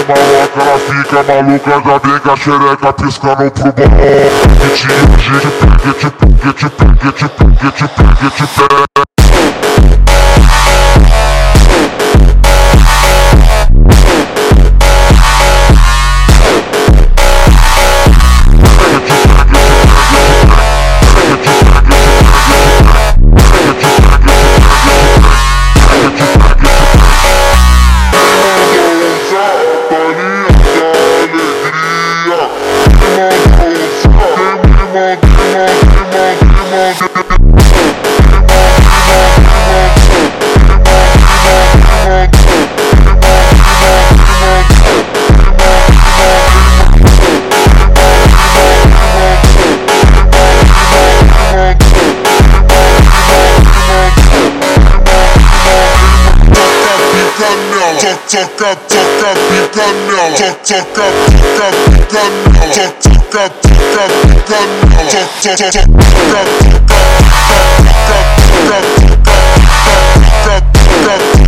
maloca, ela fica maluca, já vem com a xereca piscando pro bom. E te hoje te pega, te pega, te pega, te pega, te pega, te pega. Toca, toca, pica nela. Toca, toca, pica nela. Toca, toca, pica nela. Toca, toca, toca, toca, toca, toca, toca, toca, toca.